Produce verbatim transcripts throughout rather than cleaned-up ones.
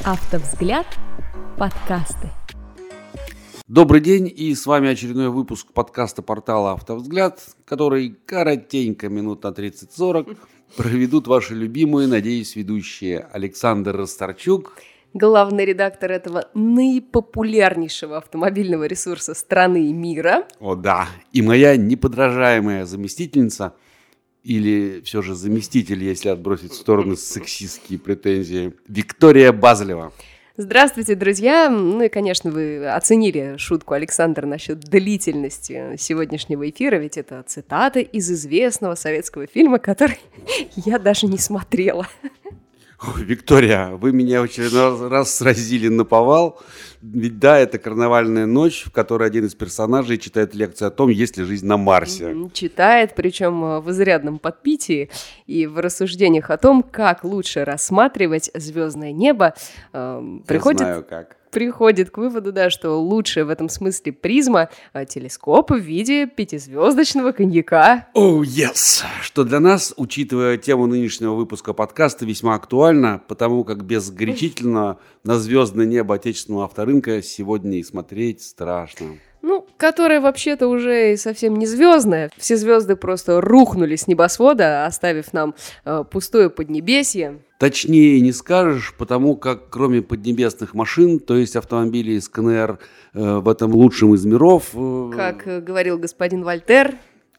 Автовзгляд. Подкасты. Добрый день, и с вами очередной выпуск подкаста портала «Автовзгляд», который коротенько, минут на тридцать-сорок, проведут ваши любимые, надеюсь, ведущие Александр Расторчук, главный редактор этого наипопулярнейшего автомобильного ресурса страны и мира. О да, и моя неподражаемая заместительница, или все же заместитель, если отбросить в сторону сексистские претензии, Виктория Базлева. Здравствуйте, друзья! Ну и, конечно, вы оценили шутку Александра насчет длительности сегодняшнего эфира, ведь это цитата из известного советского фильма, который я даже не смотрела. Ой, Виктория, вы меня в очередной раз сразили наповал. Ведь да, это карнавальная ночь, в которой один из персонажей читает лекцию о том, есть ли жизнь на Марсе. Читает, причем в изрядном подпитии и в рассуждениях о том, как лучше рассматривать звездное небо. Э, приходит... Я знаю как. Приходит к выводу, да, что лучшая в этом смысле призма – телескоп в виде пятизвездочного коньяка. Oh, yes! Что для нас, учитывая тему нынешнего выпуска подкаста, весьма актуально, потому как без горячительного на звездное небо отечественного авторынка сегодня и смотреть страшно. Ну, которая вообще-то уже и совсем не звездная. Все звезды просто рухнули с небосвода, оставив нам э, пустое поднебесье. Точнее не скажешь, потому как кроме поднебесных машин, то есть автомобилей из ка эн эр э, в этом лучшем из миров... Э... Как э, говорил господин Вольтер...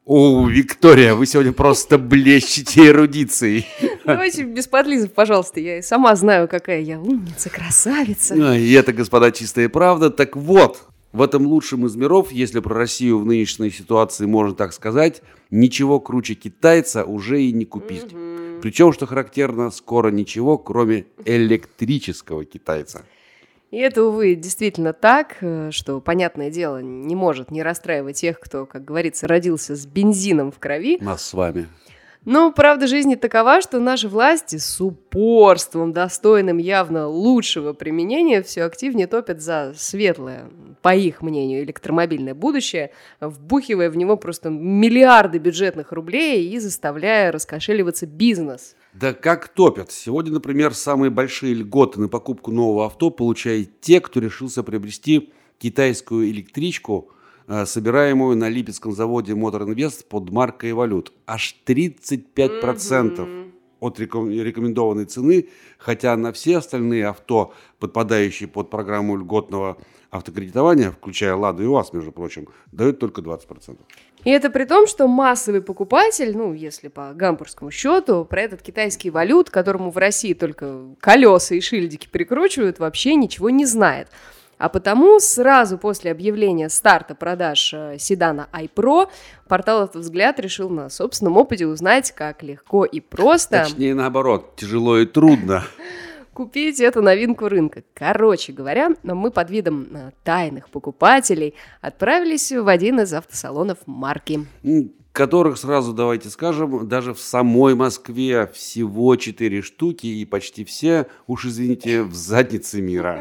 О, Виктория, вы сегодня просто блещете эрудицией. Давайте без подлизов, пожалуйста. Я и сама знаю, какая я умница, красавица. И это, господа, чистая правда. Так вот... В этом лучшем из миров, если про Россию в нынешней ситуации можно так сказать, ничего круче китайца уже и не купить. Mm-hmm. Причем, что характерно, скоро ничего, кроме электрического китайца. И это, увы, действительно так, что, понятное дело, не может не расстраивать тех, кто, как говорится, родился с бензином в крови. Нас с вами. Но правда жизни такова, что наши власти с упорством, достойным явно лучшего применения, все активнее топят за светлое, по их мнению, электромобильное будущее, вбухивая в него просто миллиарды бюджетных рублей и заставляя раскошеливаться бизнес. Да как топят. Сегодня, например, самые большие льготы на покупку нового авто получают те, кто решился приобрести китайскую электричку, собираемую на Липецком заводе Мотор Инвест под маркой Эволют. Аж тридцать пять процентов mm-hmm. от рекомендованной цены, хотя на все остальные авто, подпадающие под программу льготного автокредитования, включая «Ладу» и УАЗ, между прочим, дают только двадцать процентов. И это при том, что массовый покупатель, ну, если по гамбургскому счету, про этот китайский Эволют, которому в России только колеса и шильдики прикручивают, вообще ничего не знает. А потому сразу после объявления старта продаж седана iPro портал «Автовзгляд» решил на собственном опыте узнать, как легко и просто... Точнее, наоборот, тяжело и трудно. Купить эту новинку рынка. Короче говоря, мы под видом тайных покупателей отправились в один из автосалонов марки. Которых, сразу давайте скажем, даже в самой Москве всего четыре штуки, и почти все, уж извините, в заднице мира.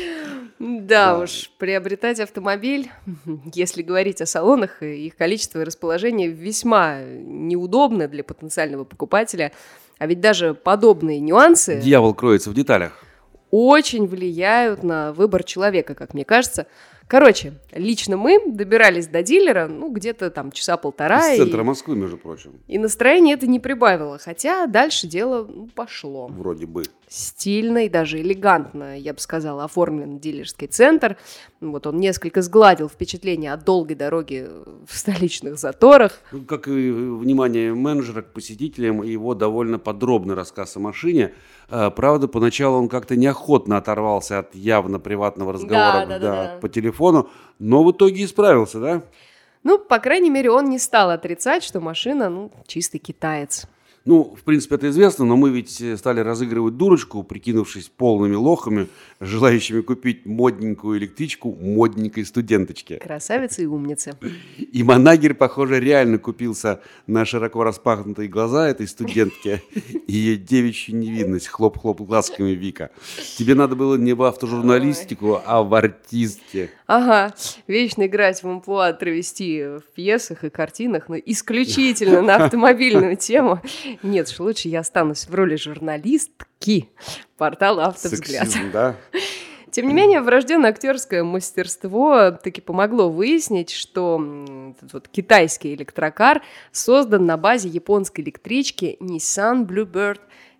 Да, да уж, приобретать автомобиль, если говорить о салонах, их количество и расположение весьма неудобно для потенциального покупателя. А ведь даже подобные нюансы... Дьявол кроется в деталях. Очень влияют на выбор человека, как мне кажется. Короче, лично мы добирались до дилера, ну, где-то там часа полтора. Из центра и... Москвы, между прочим. И настроение это не прибавило, хотя дальше дело ну, пошло. Вроде бы. Стильно и даже элегантно, я бы сказала, оформлен дилерский центр. Вот он несколько сгладил впечатление от долгой дороги в столичных заторах. Как и внимание менеджера к посетителям и его довольно подробный рассказ о машине. Правда, поначалу он как-то неохотно оторвался от явно приватного разговора да, да, да, да, да. по телефону, но в итоге исправился, да? Ну, по крайней мере, он не стал отрицать, что машина, ну, чистый китаец. Ну, в принципе, это известно, но мы ведь стали разыгрывать дурочку, прикинувшись полными лохами, желающими купить модненькую электричку модненькой студенточке. Красавица и умница. И Манагер, похоже, реально купился на широко распахнутые глаза этой студентки и ее девичью невинность, хлоп-хлоп глазками Вика. Тебе надо было не в автожурналистику, а в артистке. Ага, вечно играть в амплуа, травести в пьесах и картинах, но исключительно на автомобильную тему. Нет уж, лучше я останусь в роли журналистки портала «Автовзгляд». Сексизм, да? Тем не менее, врожденное актерское мастерство таки помогло выяснить, что этот вот китайский электрокар создан на базе японской электрички Nissan Bluebird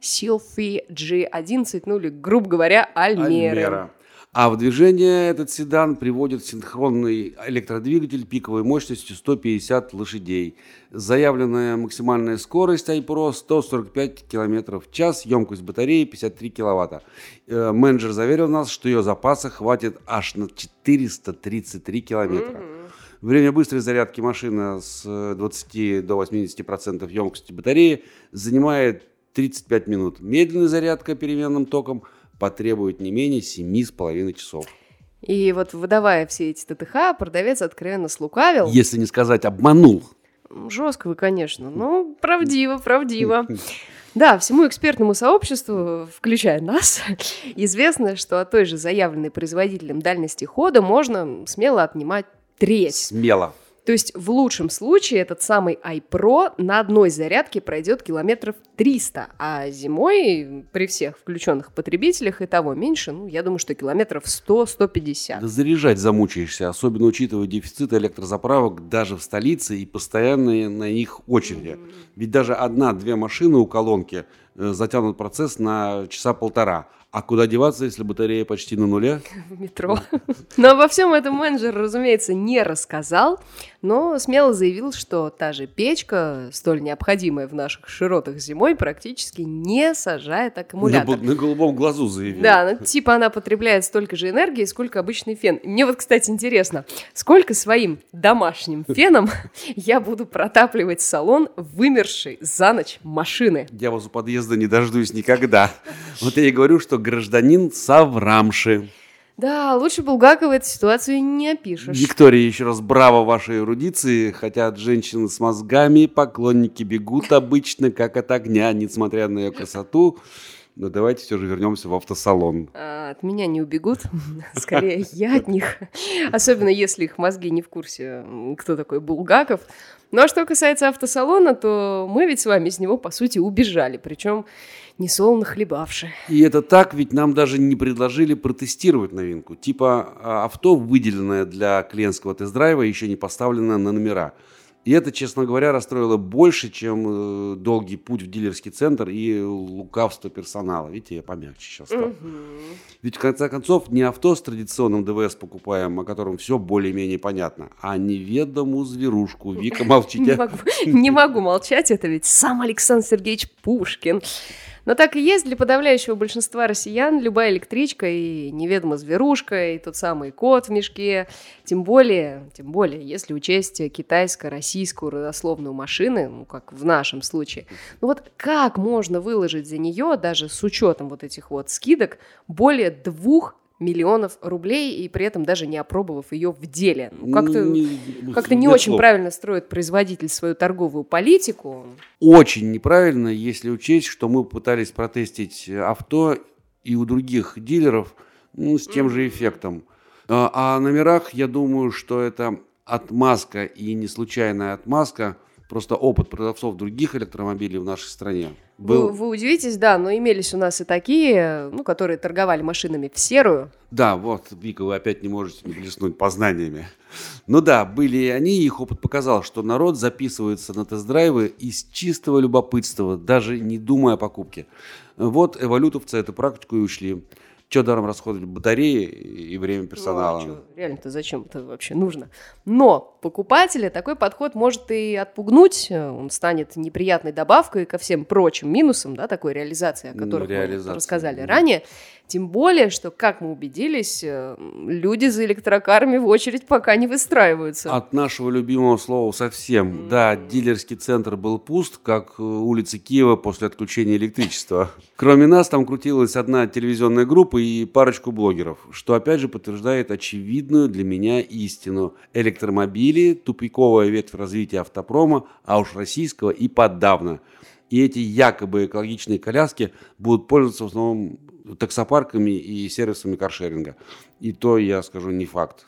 Sylphy джи одиннадцать, ну или, грубо говоря, Альмеры. Альмера. А в движение этот седан приводит синхронный электродвигатель пиковой мощностью сто пятьдесят лошадей. Заявленная максимальная скорость iPro сто сорок пять километров в час, емкость батареи пятьдесят три киловатта. Менеджер заверил нас, что ее запаса хватит аж на четыреста тридцать три километра. Mm-hmm. Время быстрой зарядки машины с двадцати до восьмидесяти процентов емкости батареи занимает тридцать пять минут. Медленная зарядка переменным током потребует не менее семи с половиной часов. И вот, выдавая все эти ТТХ, продавец откровенно слукавил. Если не сказать обманул. Жестко вы, конечно, но правдиво, правдиво. Да, всему экспертному сообществу, включая нас, известно, что от той же заявленной производителем дальности хода можно смело отнимать треть. Смело. То есть в лучшем случае этот самый iPro на одной зарядке пройдет километров триста, а зимой при всех включенных потребителях и того меньше, ну, я думаю, что километров сто - сто пятьдесят. Да заряжать замучаешься, особенно учитывая дефицит электрозаправок даже в столице и постоянные на них очереди. Mm-hmm. Ведь даже одна-две машины у колонки э, затянут процесс на часа полтора. А куда деваться, если батарея почти на нуле? В метро. Но обо всем этом менеджер, разумеется, не рассказал, но смело заявил, что та же печка, столь необходимая в наших широтах зимой, практически не сажает аккумулятор. На, на голубом глазу заявил. Да, ну, типа она потребляет столько же энергии, сколько обычный фен. Мне вот, кстати, интересно, сколько своим домашним феном я буду протапливать салон вымершей за ночь машины? Я вас у подъезда не дождусь никогда. Вот я и говорю, что гражданин Саврамши. Да, лучше Булгакова эту ситуацию не опишешь. Виктория, еще раз браво вашей эрудиции. Хотя от женщины с мозгами поклонники бегут обычно, как от огня, несмотря на ее красоту. Но давайте все же вернемся в автосалон. А, от меня не убегут, скорее я от них. Особенно если их мозги не в курсе, кто такой Булгаков. Ну а что касается автосалона, то мы ведь с вами из него, по сути, убежали. Причем несолоно хлебавши. И это так, ведь нам даже не предложили протестировать новинку. Типа авто, выделенное для клиентского тест-драйва, еще не поставлено на номера. И это, честно говоря, расстроило больше, чем э, долгий путь в дилерский центр и лукавство персонала. Видите, я помягче сейчас стал. Угу. Ведь, в конце концов, не авто с традиционным ДВС покупаем, о котором все более-менее понятно, а неведомую зверушку. Вика, молчите. Не могу молчать, это ведь сам Александр Сергеевич Пушкин. Но так и есть, для подавляющего большинства россиян любая электричка и неведомая зверушка, и тот самый кот в мешке, тем более, тем более, если учесть китайско-российскую родословную машины, ну, как в нашем случае. Ну вот как можно выложить за нее, даже с учетом вот этих вот скидок, более двух миллионов рублей, и при этом даже не опробовав ее в деле. Ну, как-то не, как-то не очень слов. Правильно строит производитель свою торговую политику. Очень неправильно, если учесть, что мы пытались протестить авто и у других дилеров, ну, с тем mm-hmm. же эффектом. А, а о номерах, я думаю, что это отмазка и не случайная отмазка, просто опыт продавцов других электромобилей в нашей стране. Был... Вы, вы удивитесь, да, но имелись у нас и такие, ну, которые торговали машинами в серую. Да, вот, Вика, вы опять не можете не блеснуть познаниями. Ну да, были и они, и их опыт показал, что народ записывается на тест-драйвы из чистого любопытства, даже не думая о покупке. Вот эволютовцы эту практику и ушли. Че даром расходовать батареи и время персонала? Ну, а что, реально-то зачем это вообще нужно? Но покупателя такой подход может и отпугнуть, он станет неприятной добавкой ко всем прочим минусам, да, такой реализации, о которых Реализация. мы рассказали mm-hmm. ранее. Тем более, что, как мы убедились, люди за электрокарами в очередь пока не выстраиваются. От нашего любимого слова совсем. Mm-hmm. Да, дилерский центр был пуст, как улицы Киева после отключения электричества. Кроме нас, там крутилась одна телевизионная группа и парочку блогеров, что опять же подтверждает очевидную для меня истину. Электромобили – тупиковая ветвь развития автопрома, а уж российского и подавно. И эти якобы экологичные коляски будут пользоваться в основном таксопарками и сервисами каршеринга. И то, я скажу, не факт.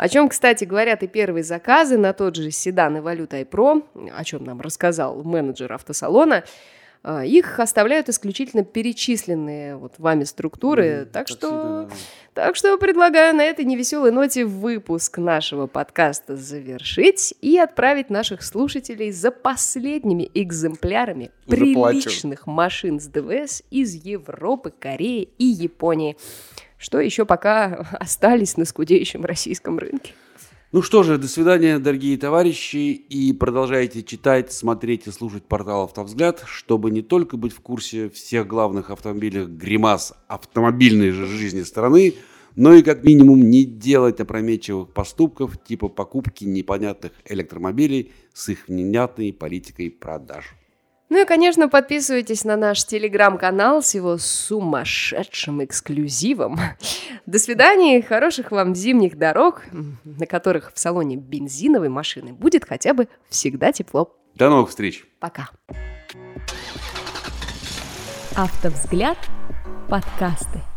О чем, кстати, говорят и первые заказы на тот же седан Evolute iPro, о чем нам рассказал менеджер автосалона. Их оставляют исключительно перечисленные вот вами структуры, mm, так, что, так что предлагаю на этой невеселой ноте выпуск нашего подкаста завершить и отправить наших слушателей за последними экземплярами Уже приличных плачу. машин с ДВС из Европы, Кореи и Японии, что еще пока остались на скудеющем российском рынке. Ну что же, до свидания, дорогие товарищи, и продолжайте читать, смотреть и слушать портал «Автовзгляд», чтобы не только быть в курсе всех главных автомобильных гримас автомобильной же жизни страны, но и как минимум не делать опрометчивых поступков типа покупки непонятных электромобилей с их невнятной политикой продаж. Ну и, конечно, подписывайтесь на наш телеграм-канал с его сумасшедшим эксклюзивом. До свидания и хороших вам зимних дорог, на которых в салоне бензиновой машины будет хотя бы всегда тепло. До новых встреч. Пока. Автовзгляд. Подкасты.